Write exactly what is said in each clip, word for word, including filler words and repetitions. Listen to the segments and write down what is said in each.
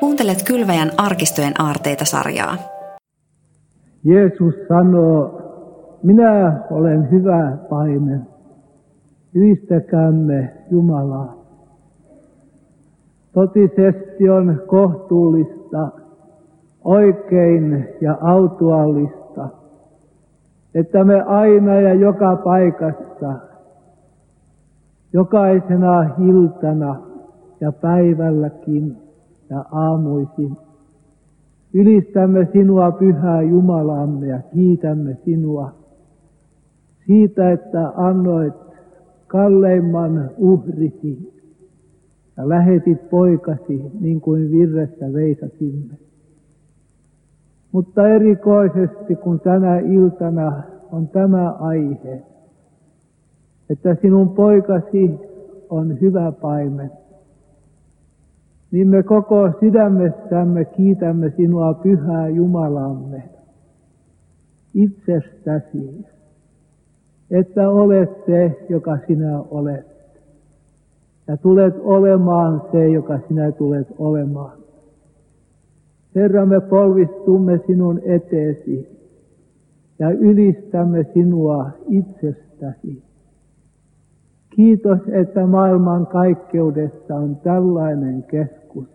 Kuuntelet Kylväjän arkistojen aarteita-sarjaa. Jeesus sanoo, minä olen hyvä paimen. Ylistäkäämme Jumalaa. Totisesti on kohtuullista, oikein ja autuallista, että me aina ja joka paikassa, jokaisena iltana ja päivälläkin ja aamuisin ylistämme sinua, pyhää Jumalaamme, ja kiitämme sinua siitä, että annoit kalleimman uhrisi ja lähetit poikasi, niin kuin virressä veisasimme. Mutta erikoisesti, kun tänä iltana on tämä aihe, että sinun poikasi on hyvä paimen, niin me koko sydämessämme kiitämme sinua, pyhää Jumalaamme, itsestäsi, että olet se, joka sinä olet, ja tulet olemaan se, joka sinä tulet olemaan. Herra, me polvistumme sinun eteesi ja ylistämme sinua itsestäsi. Kiitos, että maailman kaikkeudessa on tällainen keskus.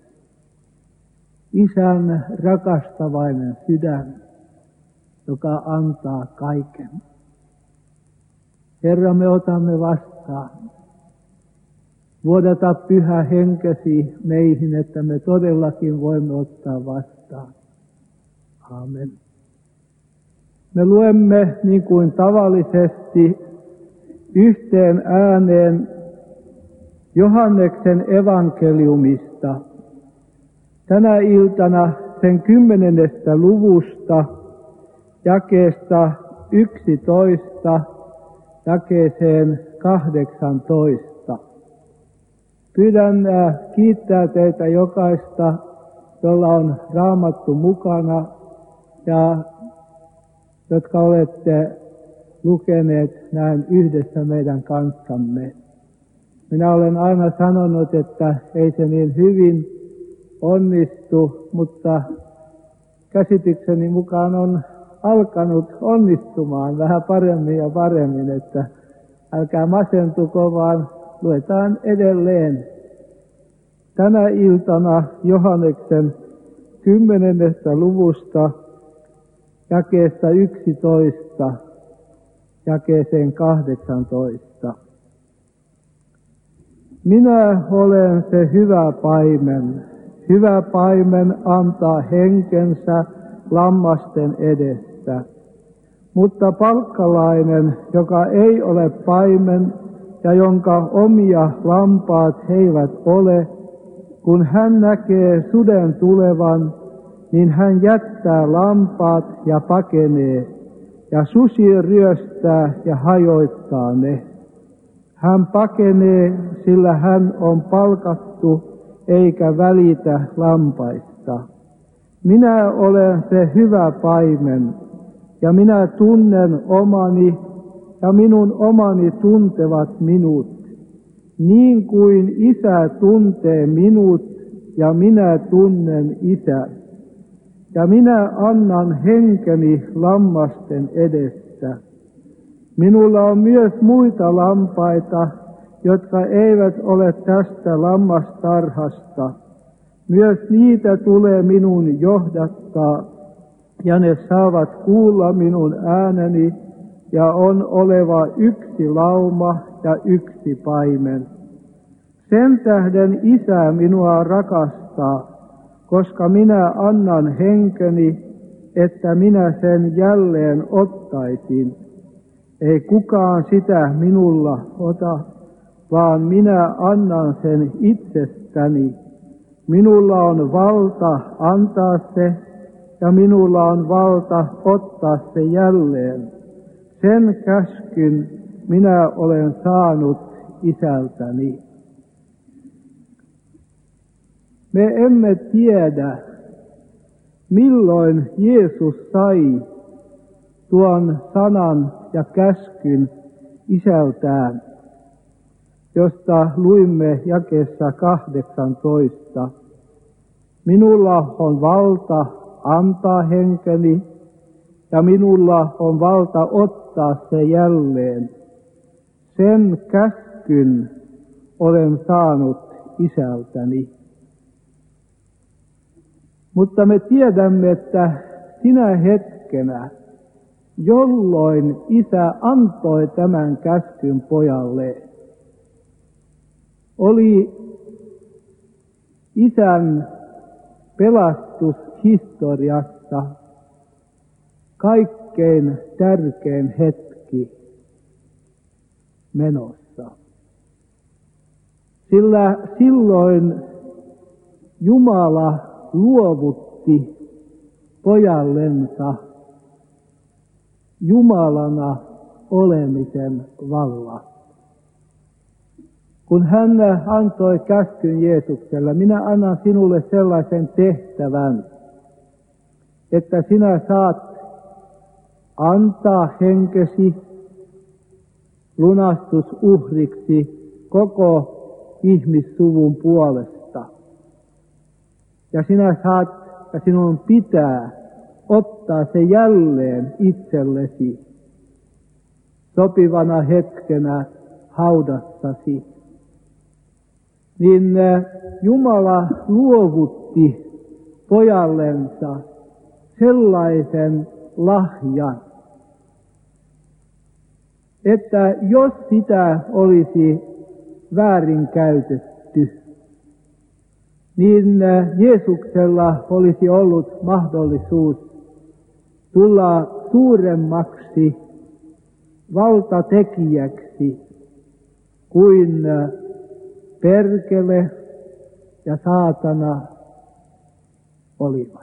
Isän rakastavainen sydän, joka antaa kaiken. Herra, me otamme vastaan. Vuodata pyhä henkesi meihin, että me todellakin voimme ottaa vastaan. Aamen. Me luemme niin kuin tavallisesti yhteen ääneen Johanneksen evankeliumista. Tänä iltana sen kymmenennestä luvusta, jakeesta yksitoista jakeeseen kahdeksantoista. Pyydän kiittää teitä jokaista, jolla on Raamattu mukana ja jotka olette lukeneet näin yhdessä meidän kanssamme. Minä olen aina sanonut, että ei se niin hyvin onnistu, mutta käsitykseni mukaan on alkanut onnistumaan vähän paremmin ja paremmin, että älkää masentuko, vaan luetaan edelleen. Tänä iltana Johanneksen kymmenennestä luvusta jakeesta yksitoista jakeeseen kahdeksantoista. Minä olen se hyvä paimen. Hyvä paimen antaa henkensä lammasten edessä. Mutta palkkalainen, joka ei ole paimen ja jonka omia lampaat he eivät ole, kun hän näkee suden tulevan, niin hän jättää lampaat ja pakenee, ja susi ryöstää ja hajoittaa ne. Hän pakenee, sillä hän on palkattu, eikä välitä lampaista. Minä olen se hyvä paimen, ja minä tunnen omani, ja minun omani tuntevat minut, niin kuin Isä tuntee minut, ja minä tunnen Isän. Ja minä annan henkeni lammasten edessä. Minulla on myös muita lampaita, jotka eivät ole tästä lammastarhasta. Myös niitä tulee minun johdattaa, ja ne saavat kuulla minun ääneni, ja on oleva yksi lauma ja yksi paimen. Sen tähden Isä minua rakastaa, koska minä annan henkeni, että minä sen jälleen ottaisin. Ei kukaan sitä minulla ota, vaan minä annan sen itsestäni. Minulla on valta antaa se, ja minulla on valta ottaa se jälleen. Sen käskyn minä olen saanut Isältäni. Me emme tiedä, milloin Jeesus sai tuon sanan ja käskyn Isältään, josta luimme jakeessa kahdeksantoista. Minulla on valta antaa henkeni ja minulla on valta ottaa se jälleen. Sen käskyn olen saanut Isältäni. Mutta me tiedämme, että sinä hetkenä, jolloin Isä antoi tämän käskyn pojalle, oli Isän pelastushistoriassa kaikkein tärkein hetki menossa. Sillä silloin Jumala luovutti pojallensa Jumalana olemisen vallan. Kun hän antoi käskyn Jeesukselle, minä annan sinulle sellaisen tehtävän, että sinä saat antaa henkesi lunastusuhriksi koko ihmissuvun puolesta. Ja sinä saat ja sinun pitää ottaa se jälleen itsellesi sopivana hetkenä haudassasi. Niin Jumala luovutti pojallensa sellaisen lahjan, että jos sitä olisi väärinkäytetty, niin Jeesuksella olisi ollut mahdollisuus tulla suuremmaksi valtatekijäksi kuin perkele ja saatana olivat.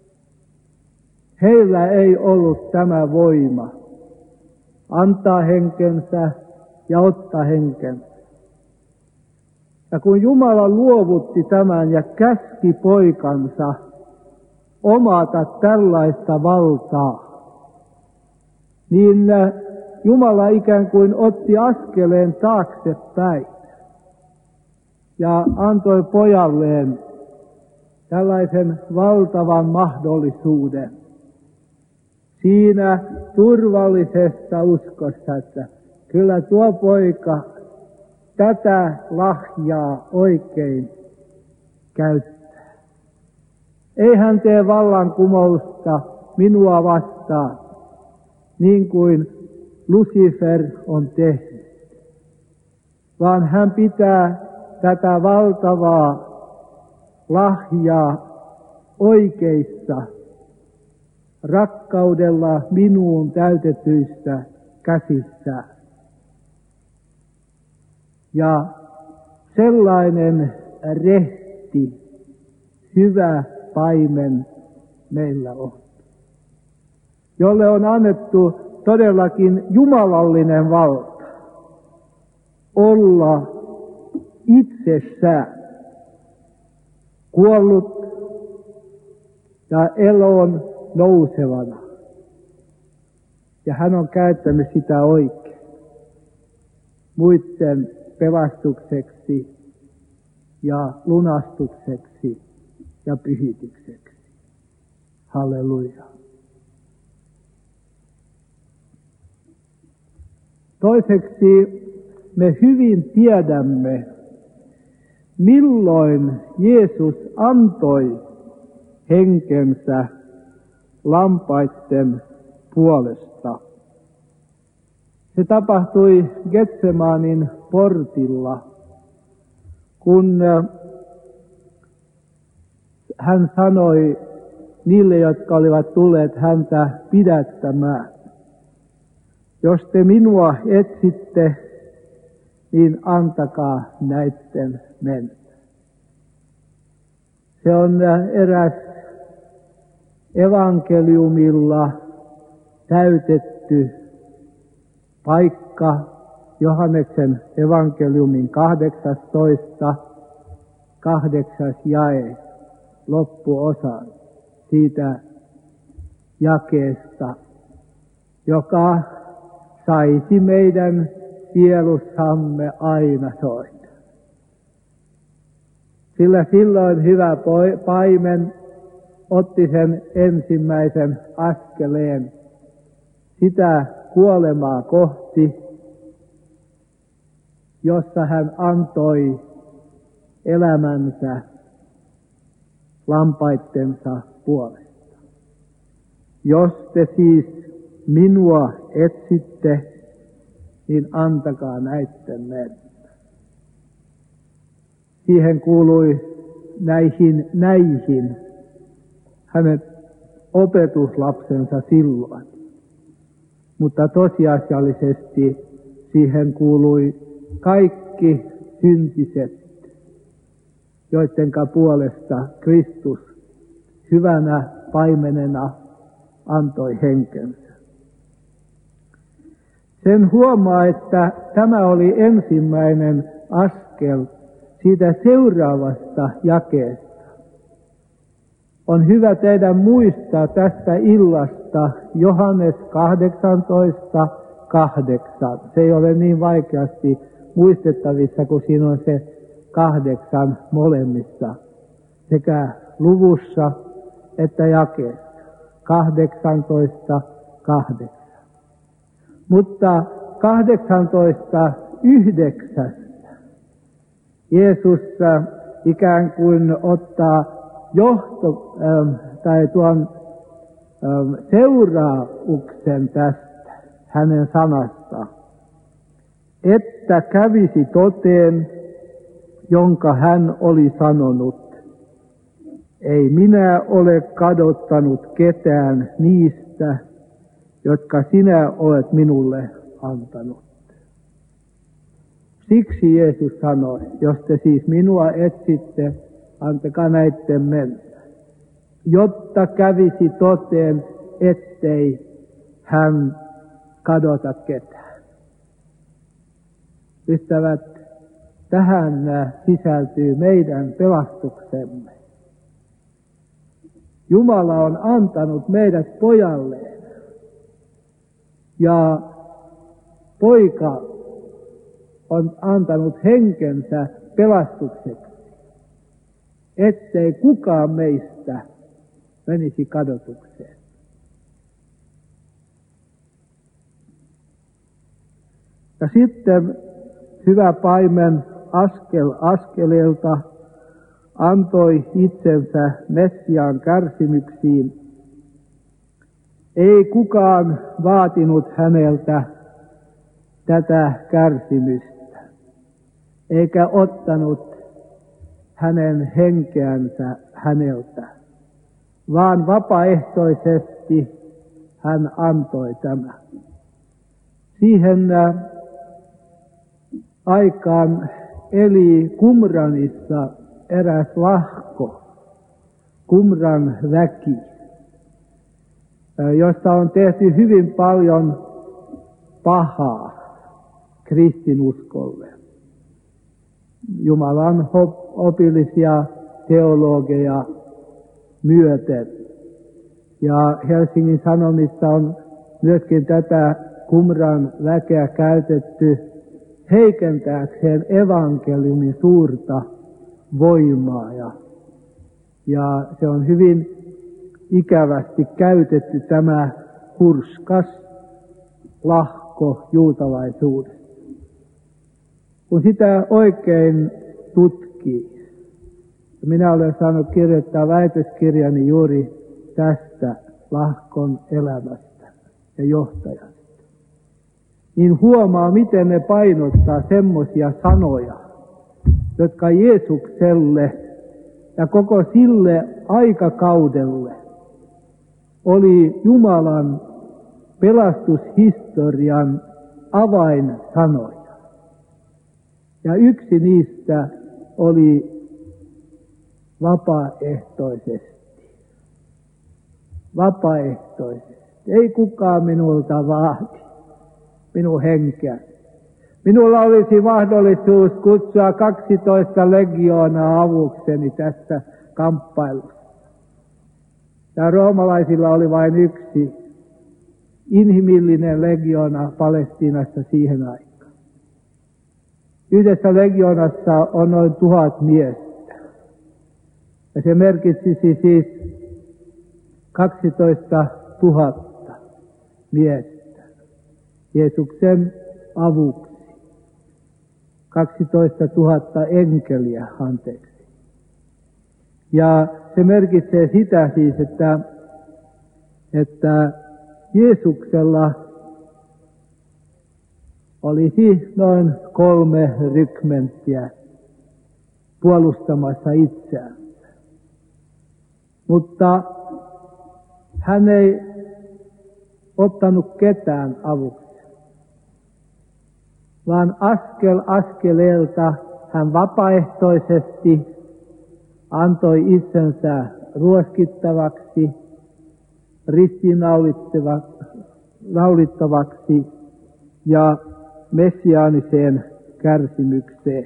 Heillä ei ollut tämä voima antaa henkensä ja ottaa henkensä. Ja kun Jumala luovutti tämän ja käski poikansa omata tällaista valtaa, niin Jumala ikään kuin otti askeleen taaksepäin ja antoi pojalleen tällaisen valtavan mahdollisuuden siinä turvallisessa uskossa, että kyllä tuo poika tätä lahjaa oikein käyttää. Ei hän tee vallankumousta minua vastaan, niin kuin Lucifer on tehnyt, vaan hän pitää tätä valtavaa lahjaa oikeissa, rakkaudella minuun täytetyissä käsissään. Ja sellainen rehti, hyvä paimen meillä on, jolle on annettu todellakin jumalallinen valta olla itsessään kuollut ja eloon nousevana. Ja hän on käyttänyt sitä oikein muiden pelastukseksi ja lunastukseksi ja pyhitykseksi. Halleluja. Toiseksi me hyvin tiedämme, milloin Jeesus antoi henkensä lampaiden puolesta. Se tapahtui Getsemanin portilla, kun hän sanoi niille, jotka olivat tulleet häntä pidättämään: jos te minua etsitte, niin antakaa näitten mennä. Se on eräs evankeliumilla täytetty paikka, Johanneksen evankeliumin kahdeksastoista, kahdeksas jae, loppuosa siitä jakeesta, joka saisi meidän sielussamme aina soida. Sillä silloin hyvä paimen otti sen ensimmäisen askeleen sitä kuolemaa kohti, jossa hän antoi elämänsä lampaittensa puolesta. Jos te siis minua etsitte, niin antakaa näitten mennä. Siihen kuului näihin näihin hänen opetuslapsensa silloin. Mutta tosiasiallisesti siihen kuului kaikki syntiset, joidenka puolesta Kristus hyvänä paimenena antoi henkensä. Sen huomaa, että tämä oli ensimmäinen askel siitä seuraavasta jakeesta. On hyvä teidän muistaa tästä illasta Johannes kahdeksantoista kahdeksan. Se ei ole niin vaikeasti muistettavissa, kun siinä on se kahdeksan molemmissa, sekä luvussa että jakeessa. kahdeksantoista kahdeksan. Mutta kahdeksantoista yhdeksän Jeesus ikään kuin ottaa johto, ähm, tai tuon ähm, seurauksen tästä hänen sanastaan, että kävisi toteen, jonka hän oli sanonut. Ei minä ole kadottanut ketään niistä, jotka sinä olet minulle antanut. Siksi Jeesus sanoi, jos te siis minua etsitte, antakaa näitten mennä, jotta kävisi toteen, ettei hän kadota ketään. Ystävät, tähän sisältyy meidän pelastuksemme. Jumala on antanut meidät pojalleen, ja poika on antanut henkensä pelastukseksi, ettei kukaan meistä menisi kadotukseen. Ja sitten hyvä paimen askel askeleelta antoi itsensä Messiaan kärsimyksiin. Ei kukaan vaatinut häneltä tätä kärsimystä, eikä ottanut hänen henkeänsä häneltä, vaan vapaaehtoisesti hän antoi tämän. Siihen aikaan eli Qumranissa eräs lahko, Qumran väki, josta on tehty hyvin paljon pahaa kristinuskolle. Jumalan opillisia teologeja myöten. Ja Helsingin Sanomissa on myöskin tätä Qumran väkeä käytetty heikentääkseen evankeliumin suurta voimaa. Ja, ja se on hyvin ikävästi käytetty tämä hurskas lahko juutalaisuudesta. Kun sitä oikein tutkii, minä olen saanut kirjoittaa väitöskirjani juuri tästä lahkon elämästä ja johtajasta, niin huomaa, miten ne painottaa semmoisia sanoja, jotka Jeesukselle ja koko sille aikakaudelle oli Jumalan pelastushistorian avainsanoja. Ja yksi niistä oli vapaaehtoisesti. Vapaaehtoisesti. Ei kukaan minulta vaati minun henkeä. Minulla olisi mahdollisuus kutsua kaksitoista legioonaa avukseni tässä kamppailussa. Ja roomalaisilla oli vain yksi inhimillinen legioona Palestiinassa siihen aikaan. Yhdessä legioonassa on noin tuhat miestä. Ja se merkitsisi siis kaksitoista tuhatta miestä Jeesuksen avuksi. kaksitoista tuhatta enkeliä, anteeksi. Ja se merkitsee sitä siis, että, että Jeesuksella olisi noin kolme rykmenttiä puolustamassa itseään. Mutta hän ei ottanut ketään avuksi, vaan askel askeleelta hän vapaaehtoisesti antoi itsensä ruoskittavaksi, ristiinnaulittavaksi ja messiaaniseen kärsimykseen.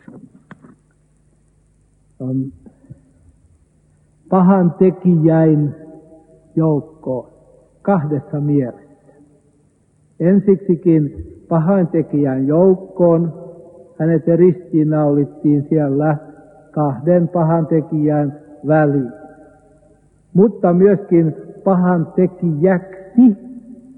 Pahan tekijäin joukkoon kahdessa mielessä. Ensiksikin pahantekijän joukkoon hänet ristiinnaulittiin siellä kahden pahantekijän väliin, mutta myöskin pahantekijäksi.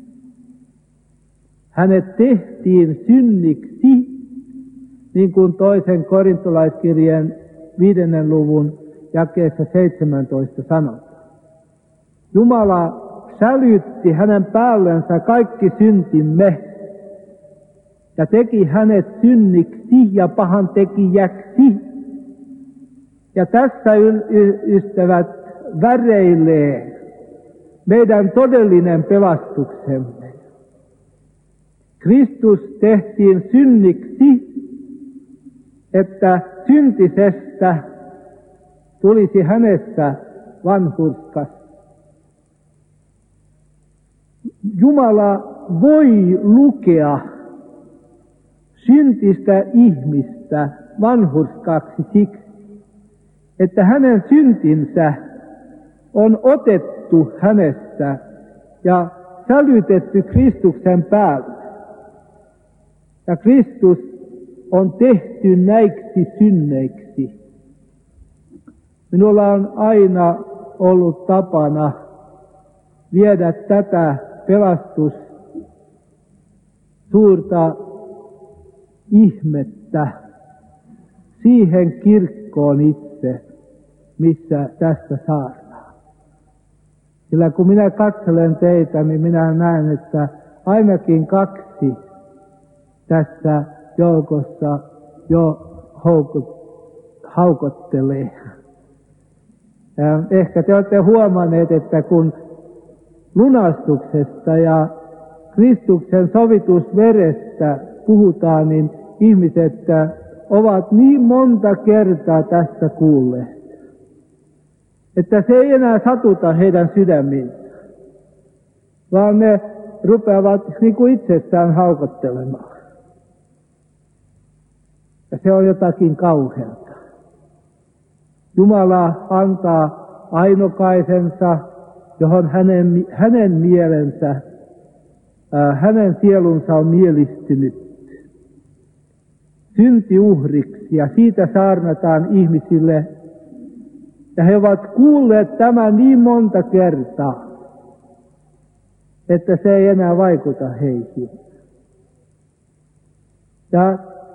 Hänet tehtiin synniksi, niin kuin toisen korintolaiskirjeen viidennen luvun jakeessa seitsemäntoista sanotaan. Jumala sälytti hänen päällensä kaikki syntimme ja teki hänet synniksi ja pahantekijäksi. Ja tässä ystävät väreilee meidän todellinen pelastuksemme. Kristus tehtiin synniksi, että syntisestä tulisi hänessä vanhurskas. Jumala voi lukea syntistä ihmistä vanhurskaaksi siksi, että hänen syntinsä on otettu hänestä ja sälytetty Kristuksen päälle. Ja Kristus on tehty näiksi synneiksi. Minulla on aina ollut tapana viedä tätä pelastus suurta ihmettä siihen kirkkoon itse, missä tästä saadaan. Sillä kun minä katselen teitä, niin minä näen, että ainakin kaksi tässä joukossa jo haukottelee. Ja ehkä te olette huomanneet, että kun lunastuksesta ja Kristuksen sovitusverestä puhutaan, niin ihmiset ovat niin monta kertaa tästä kuulleet, että se ei enää satuta heidän sydämiinsä, vaan ne rupeavat niin kuin itsessään haukottelemaan. Ja se on jotakin kauheata. Jumala antaa ainokaisensa, johon hänen, hänen mielensä, ää, hänen sielunsa on mielistynyt syntiuhriksi, ja siitä saarnataan ihmisille. Ja he ovat kuulleet tämän niin monta kertaa, että se ei enää vaikuta heihin. Ja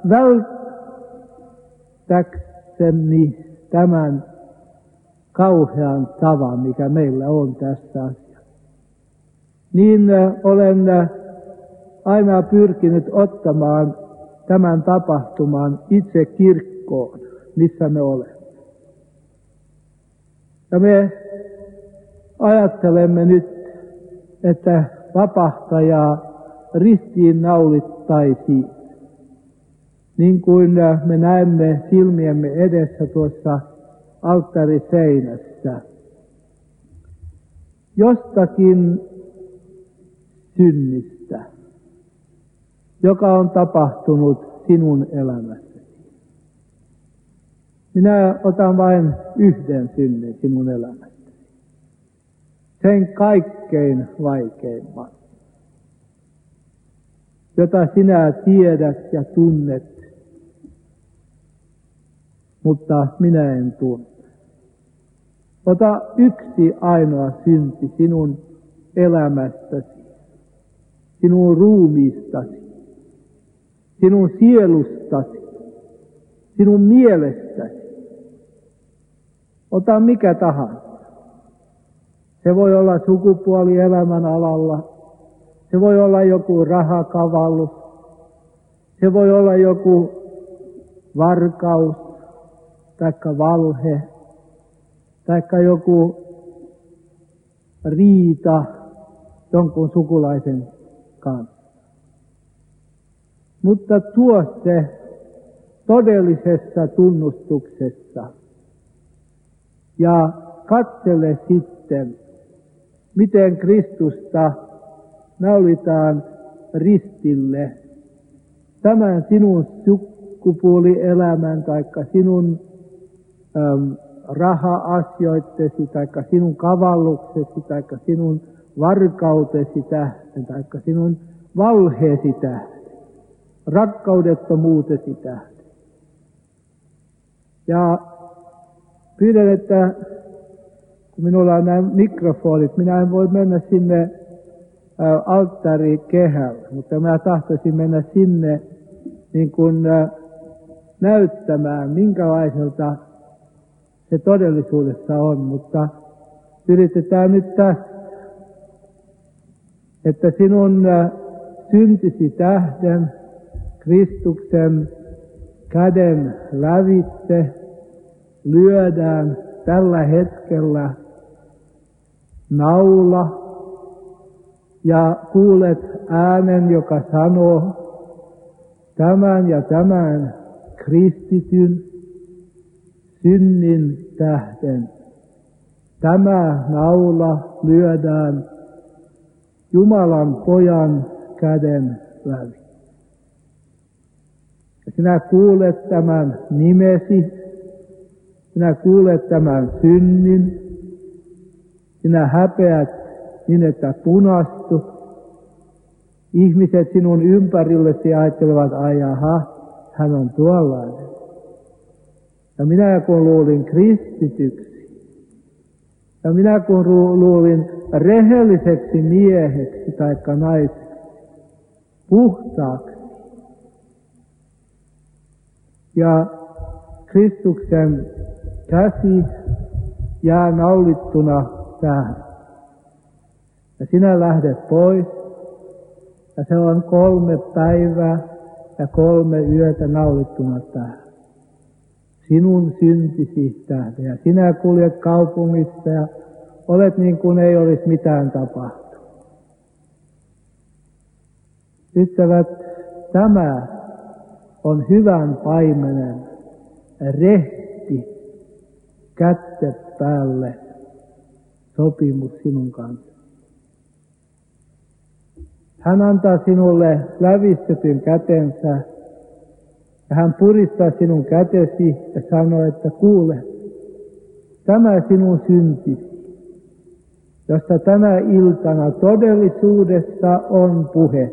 välttääkseni tämän kauhean tavan, mikä meillä on tässä asiassa, niin olen aina pyrkinyt ottamaan tämän tapahtuman itse kirkkoon, missä me olemme. Ja me ajattelemme nyt, että vapahtajaa ristiinnaulittaisiin, niin kuin me näemme silmiemme edessä tuossa alttariseinässä, jostakin synnistä, joka on tapahtunut sinun elämässäsi. Minä otan vain yhden synnin sinun elämässäsi. Sen kaikkein vaikeimman, jota sinä tiedät ja tunnet, mutta minä en tunne. Ota yksi ainoa synti sinun elämästäsi, sinun ruumiistasi, sinun sielustasi, sinun mielestäsi. Ota mikä tahansa. Se voi olla sukupuoli elämän alalla. Se voi olla joku rahakavallus. Se voi olla joku varkaus, taikka valhe, taikka joku riita jonkun sukulaisen kanssa. Mutta tuo se todellisessa tunnustuksessa ja katsele sitten, miten Kristusta naulitaan ristille tämän sinun sukupuolielämän taikka sinun äm, raha-asioittesi taikka sinun kavalluksesi taikka sinun varkautesi tähden taikka sinun valheesi tähden, rakkaudettomuutesi tähden. Ja pyydän, että kun minulla on nämä mikrofonit, minä en voi mennä sinne alttarikehälle, mutta minä tahtoisin mennä sinne niin kuin näyttämään, minkälaiselta se todellisuudessa on, mutta yritetään nyt tässä, että sinun syntisi tähden Kristuksen käden lävitse lyödään tällä hetkellä naula ja kuulet äänen, joka sanoo tämän ja tämän kristityn synnin tähden. Tämä naula lyödään Jumalan pojan käden läpi. Ja sinä kuulet tämän nimesi, sinä kuulet tämän synnin, sinä häpeät niin, että punastut. Ihmiset sinun ympärillesi ajattelevat, ai jaha, hän on tuollainen. Ja minä kun luulin kristityksi, ja minä kun luulin rehelliseksi mieheksi tai naiseksi, puhtaaksi, ja Kristuksen käsi jää naulittuna tähän. Ja sinä lähdet pois, ja se on kolme päivää ja kolme yötä naulittuna tähän. Sinun syntisi tähden. Ja sinä kuljet kaupungissa ja olet niin kuin ei olisi mitään tapahtunut. Ystävät, tämä on hyvän paimenen rehti kättä päälle sopimus sinun kanssa. Hän antaa sinulle lävistetyn kätensä ja hän puristaa sinun kätesi ja sanoo, että kuule, tämä sinun syntisi, josta tänä iltana todellisuudessa on puhe.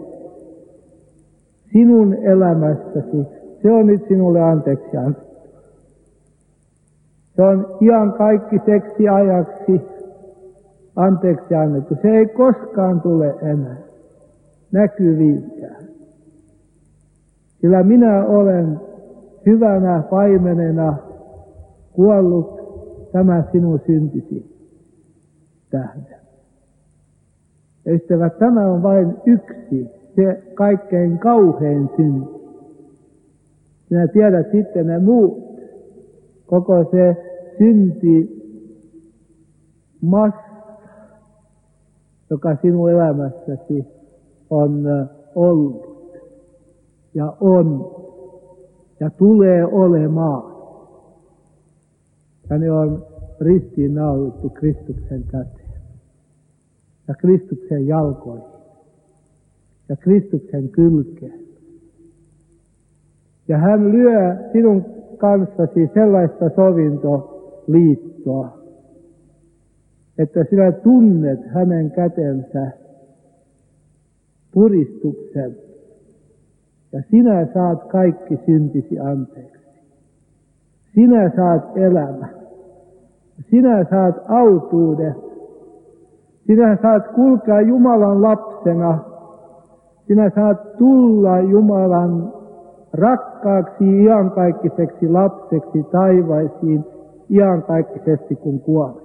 Sinun elämässäsi, se on nyt sinulle anteeksi annettu. Se on ihan kaikki seksi ajaksi anteeksi annettu. Se ei koskaan tule enää näkyviinkään. Sillä minä olen hyvänä paimenena kuollut tämä sinun syntisi tähden. Ystävät, tämä on vain yksi, se kaikkein kauhein synti. Sinä tiedät sitten ne muut. Koko se synti massa, joka sinun elämässäsi on ollut ja on ja tulee olemaan. Ja ne on ristiinnaulittu Kristuksen käteen ja Kristuksen jalkoihin ja Kristuksen kylkeen. Ja hän lyö sinun kanssasi sellaista sovintoliittoa, että sinä tunnet hänen kätensä puristuksen ja sinä saat kaikki syntisi anteeksi. Sinä saat elämän. Sinä saat autuuden. Sinä saat kulkea Jumalan lapsena. Sinä saat tulla Jumalan rakkaaksi iankaikkiseksi lapseksi taivaisiin iankaikkisesti kun kuolet.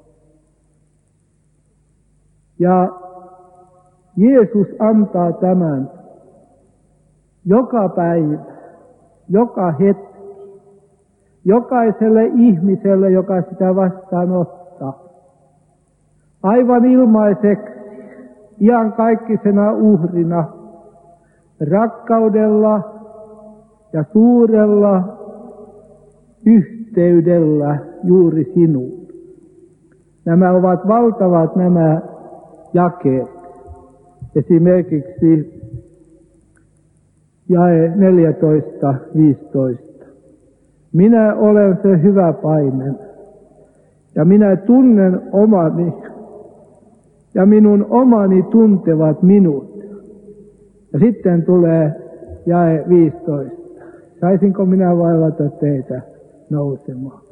Ja Jeesus antaa tämän joka päivä, joka hetki, jokaiselle ihmiselle, joka sitä vastaanottaa. Aivan ilmaiseksi, iankaikkisena uhrina, rakkaudella ja suurella yhteydellä juuri sinuun. Nämä ovat valtavat nämä jakeet. Esimerkiksi jae neljätoista viisitoista. Minä olen se hyvä paimen, ja minä tunnen omani, ja minun omani tuntevat minut. Ja sitten tulee jae viisitoista. Saisinko minä vaivata teitä nousemaan?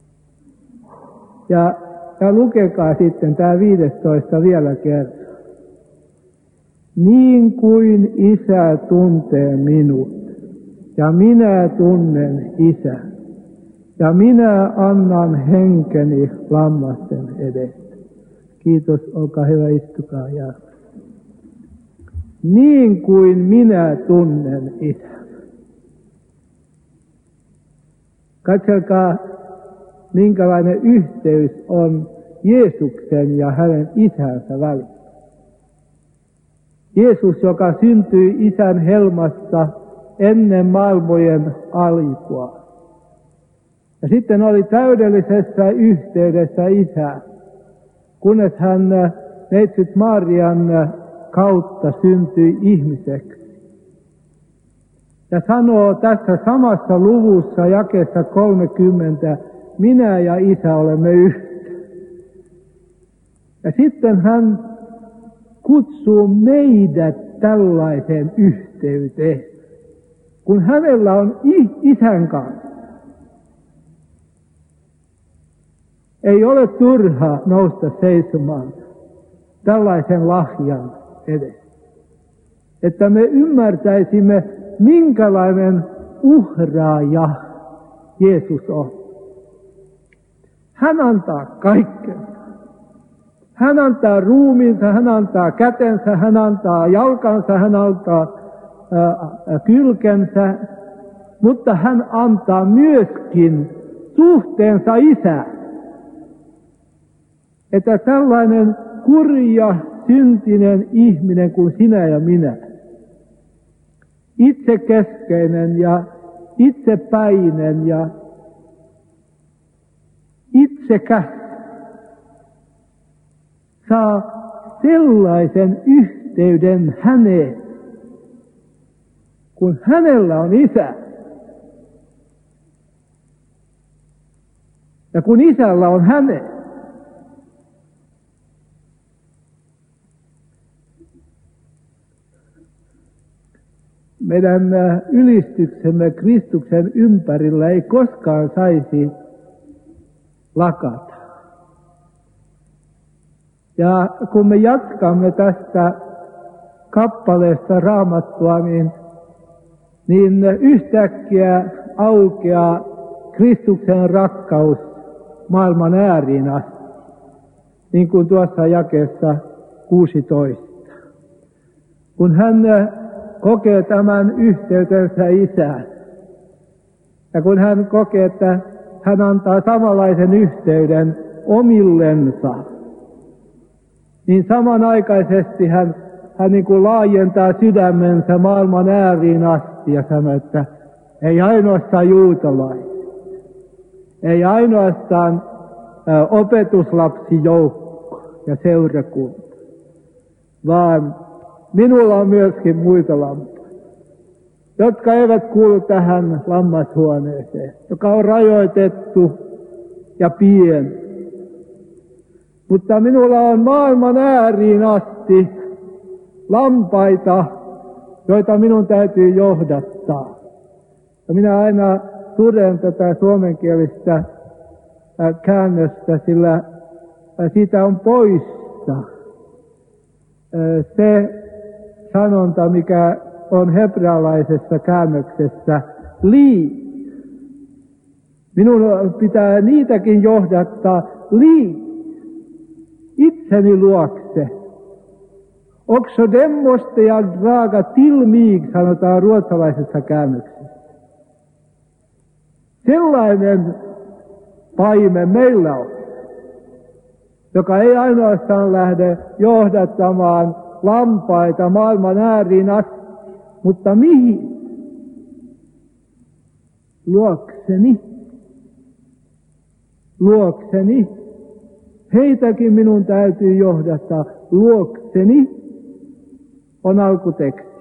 Ja, ja lukekaa sitten tämä viidestoista vielä kerran. Niin kuin Isä tuntee minut, ja minä tunnen Isän, ja minä annan henkeni lammasten edestä. Kiitos, olkaa hyvä, istukaa. Ja niin kuin minä tunnen Isän. Katselkaa, minkälainen yhteys on Jeesuksen ja hänen isänsä välillä. Jeesus, joka syntyi Isän helmassa ennen maailmojen alkua. Ja sitten oli täydellisessä yhteydessä Isään, kunnes hän neitsyt Marian kautta syntyi ihmiseksi. Ja sanoo tässä samassa luvussa jakeessa kolmekymmentä, minä ja Isä olemme yhtä. Ja sitten hän kutsuu meidät tällaiseen yhteyteen, kun hänellä on Isän kanssa. Ei ole turha nousta seisomaan tällaisen lahjan edessä. Että me ymmärtäisimme, minkälainen uhraaja Jeesus on. Hän antaa kaikkensa. Hän antaa ruumiinsa, hän antaa kätensä, hän antaa jalkansa, hän antaa ää, kylkensä, mutta hän antaa myöskin suhteensa Isään. Että tällainen kurja, syntinen ihminen kuin sinä ja minä, itsekeskeinen ja itsepäinen ja itsekäs, saa sellaisen yhteyden häneen, kun hänellä on Isä. Ja kun Isällä on hänen. Meidän ylistyksemme Kristuksen ympärillä ei koskaan saisi lakata. Ja kun me jatkamme tästä kappaleesta Raamattua, niin, niin yhtäkkiä aukeaa Kristuksen rakkaus maailman ääriin asti, niin kuin tuossa jakeessa kuusitoista. Kun hän kokee tämän yhteytensä Isään, ja kun hän kokee, että hän antaa samanlaisen yhteyden omillensa, niin samanaikaisesti hän, hän niin kuin laajentaa sydämensä maailman ääriin asti ja sanoo, että ei ainoastaan juutalaiset, ei ainoastaan ä, opetuslapsijoukko ja seurakunta, vaan minulla on myöskin muita lampaita, jotka eivät kuulu tähän lammashuoneeseen, joka on rajoitettu ja pieni. Mutta minulla on maailman ääriin asti lampaita, joita minun täytyy johdattaa. Ja minä aina suren tätä suomenkielistä käännöstä, sillä siitä on poissa se sanonta, mikä on hebrealaisessa käännöksessä lii. Minun pitää niitäkin johdattaa lii itseni luokse. Också dem måste jag draga till mig, sanotaan ruotsalaisessa käännöksessä. Sellainen paime meillä on, joka ei ainoastaan lähde johdattamaan lampaita maailman ääriin asti, mutta mihin? Luokseni. Luokseni. Heitäkin minun täytyy johdattaa. Luokseni on alkuteksti.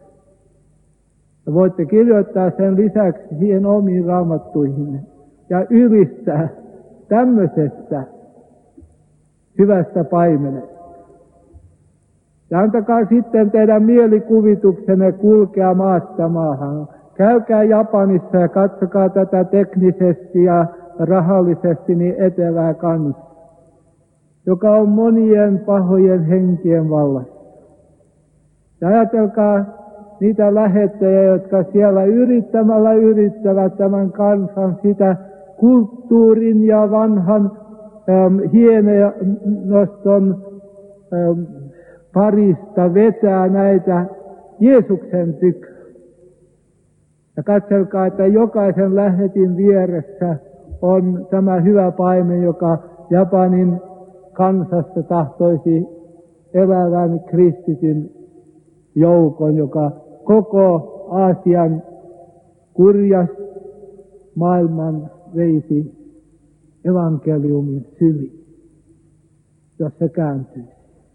Ja voitte kirjoittaa sen lisäksi siihen omiin raamattuihin ja ylistää tämmöisestä hyvästä paimenesta. Ja antakaa sitten teidän mielikuvituksenne kulkea maasta maahan. Käykää Japanissa ja katsokaa tätä teknisesti ja rahallisesti niin etevää kansaa, joka on monien pahojen henkien vallassa. Ja ajatelkaa niitä lähettäjiä, jotka siellä yrittämällä yrittävät tämän kansan sitä kulttuurin ja vanhan ähm, hienoston ähm, parista vetää näitä Jeesuksen tykö. Ja katselkaa, että jokaisen lähetin vieressä on tämä hyvä paimen, joka Japanin kansasta tahtoisi elävän kristityn joukon, joka koko Aasian kurjas maailman veisi evankeliumin syliin, jos se kääntyisi.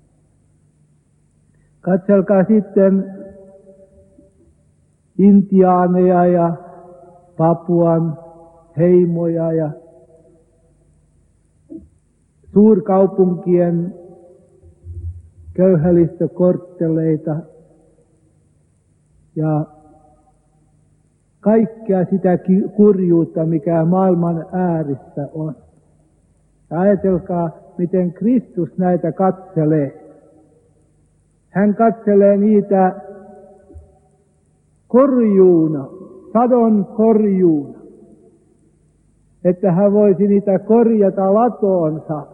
Katselkaa sitten intiaaneja ja Papuan heimoja ja suurkaupunkien köyhälistökortteleita ja kaikkea sitä kurjuutta, mikä maailman äärissä on. Ja ajatelkaa, miten Kristus näitä katselee. Hän katselee niitä korjuuna, sadon korjuuna, että hän voisi niitä korjata latoonsa,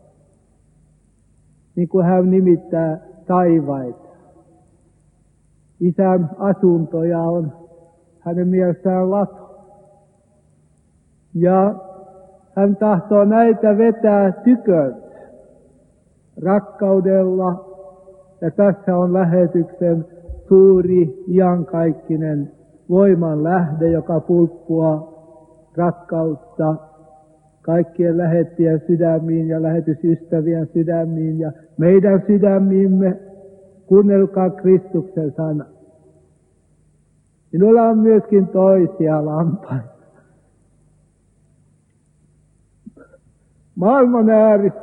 niin kuin hän nimittää taivaita. Isän asuntoja on hänen mielestään lato. Ja hän tahtoo näitä vetää tykönsä rakkaudella. Ja tässä on lähetyksen suuri iankaikkinen voiman lähde, joka pulppua rakkautta kaikkien lähettien sydämiin ja lähetysystävien sydämiin ja meidän sydämiimme. Kuunnelkaa Kristuksen sana. Minulla on myöskin toisia lampaita. Maailman äärissä.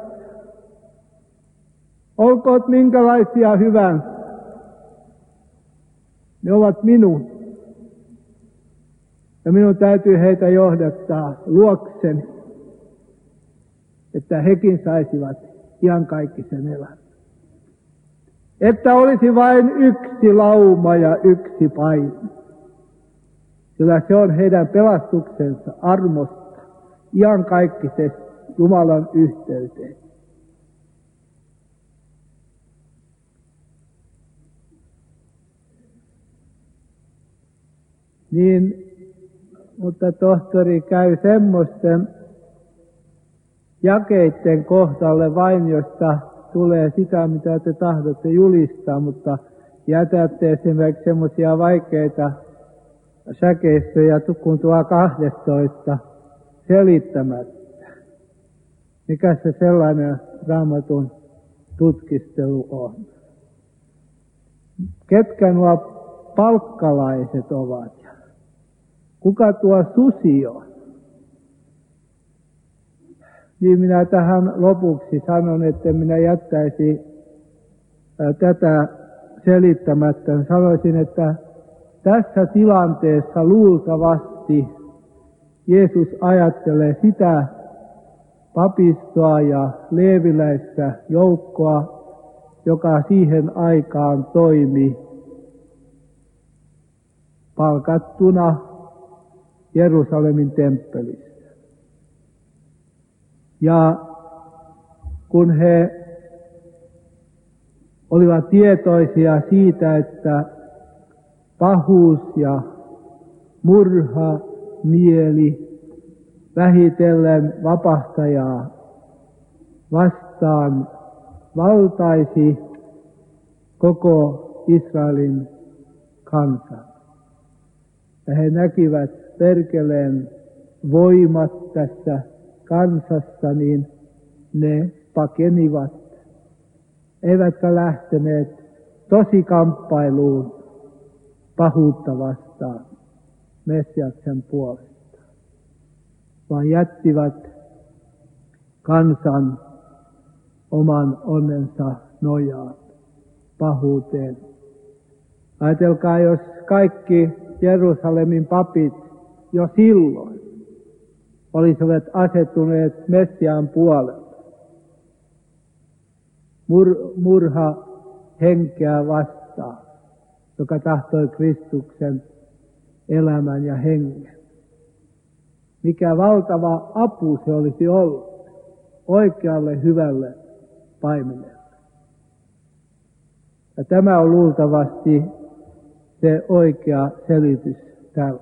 Olkoot minkälaisia hyvänsä. Ne ovat minun. Ja minun täytyy heitä johdattaa luokseni, että hekin saisivat iankaikkisen elämän. Että olisi vain yksi lauma ja yksi paine. Sillä se on heidän pelastuksensa armosta iankaikkisesti Jumalan yhteyteen. Niin, mutta tohtori käy semmoisten jakeiden kohdalle vain, josta tulee sitä, mitä te tahdotte julistaa, mutta jätätte esimerkiksi semmoisia vaikeita säkeistöjä kun tuo kahdetoista selittämättä. Mikä se sellainen Raamatun tutkistelu on? Ketkä nuo palkkalaiset ovat? Kuka tuo susi on? Niin minä tähän lopuksi sanon, että minä jättäisi tätä selittämättä. Sanoisin, että tässä tilanteessa luultavasti Jeesus ajattelee sitä papistoa ja leeviläistä joukkoa, joka siihen aikaan toimi palkattuna Jerusalemin temppelissä. Ja kun he olivat tietoisia siitä, että pahuus ja murha mieli vähitellen vapahtajaa vastaan valtaisi koko Israelin kansan. Ja he näkivät perkeleen voimat tässä kansassa, niin ne pakenivat, eivätkä lähteneet tosikamppailuun pahuutta vastaan Messiaksen puolesta, vaan jättivät kansan oman onnensa nojaan pahuuteen. Ajatelkaa, jos kaikki Jerusalemin papit jo silloin olisivat asettuneet Messiaan puolelle Mur- murha henkeä vastaan, joka tahtoi Kristuksen elämän ja hengen. Mikä valtava apu se olisi ollut oikealle hyvälle paimenelle. Ja tämä on luultavasti se oikea selitys tälle.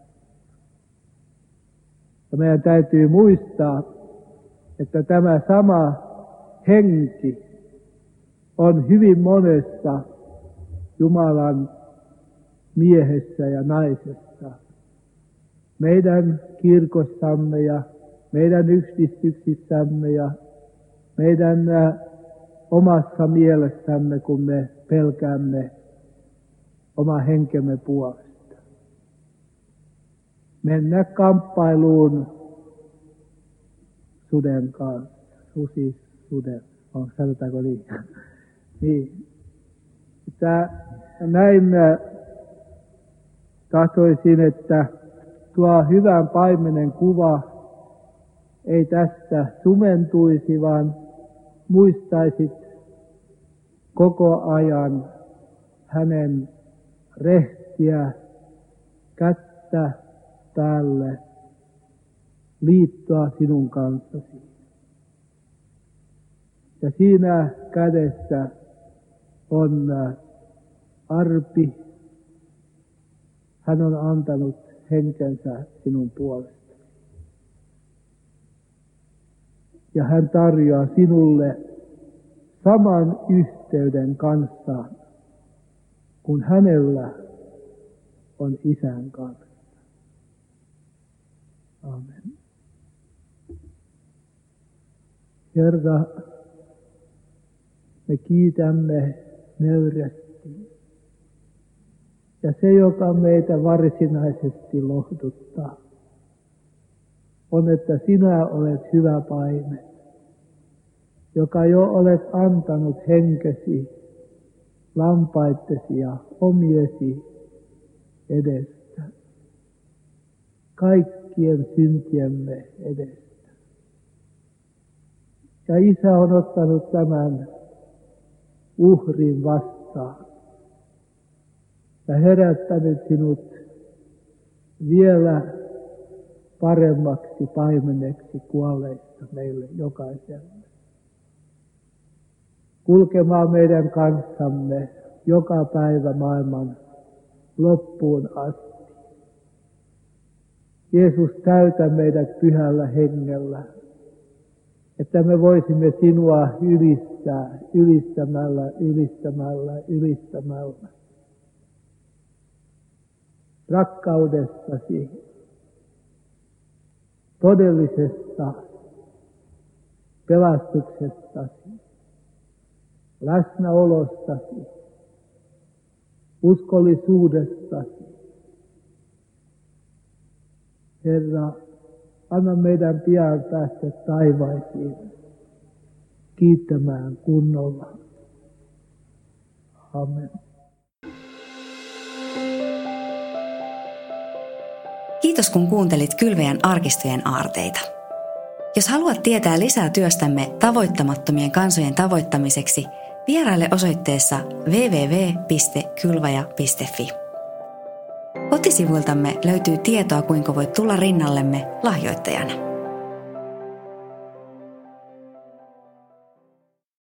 Ja meidän täytyy muistaa, että tämä sama henki on hyvin monessa Jumalan miehessä ja naisessa. Meidän kirkossamme ja meidän yhdistyksissämme ja meidän äh, omassa mielessämme, kun me pelkäämme oma henkemme puolesta. Mennä kamppailuun suden kanssa, susi suden, on, sanotaanko niin? Niin. Tää, näin äh, tahtoisin, että tuo hyvän paimenen kuva ei tästä sumentuisi, vaan muistaisit koko ajan hänen rehtiä kättä päälle liittoa sinun kanssasi. Ja siinä kädessä on arpi. Hän on antanut henkensä sinun puolestasi. Ja hän tarjoaa sinulle saman yhteyden kanssaan, kun hänellä on Isän kanssa. Amen. Herra, me kiitämme nöyrästi. Ja se, joka meitä varsinaisesti lohduttaa, on, että sinä olet hyvä paimen, joka jo olet antanut henkesi lampaittesi ja omiesi edestä, kaikkien syntiemme edestä. Ja Isä on ottanut tämän uhrin vastaan ja herättänyt sinut vielä paremmaksi paimeneksi kuolleista meille jokaiselle. Kulkemaan meidän kanssamme joka päivä maailman loppuun asti. Jeesus, täytä meidät pyhällä hengellä, että me voisimme sinua ylistää, ylistämällä, ylistämällä, ylistämällä. Rakkaudestasi, todellisesta pelastuksestasi, läsnäolostasi, uskollisuudestasi. Herra, anna meidän pian päästä taivaisiin kiittämään kunnolla. Amen. Kiitos kun kuuntelit Kylväjän arkistojen aarteita. Jos haluat tietää lisää työstämme tavoittamattomien kansojen tavoittamiseksi, vieraile osoitteessa double-u double-u double-u piste kylväjä piste fi. Kotisivuiltamme löytyy tietoa, kuinka voit tulla rinnallemme lahjoittajana.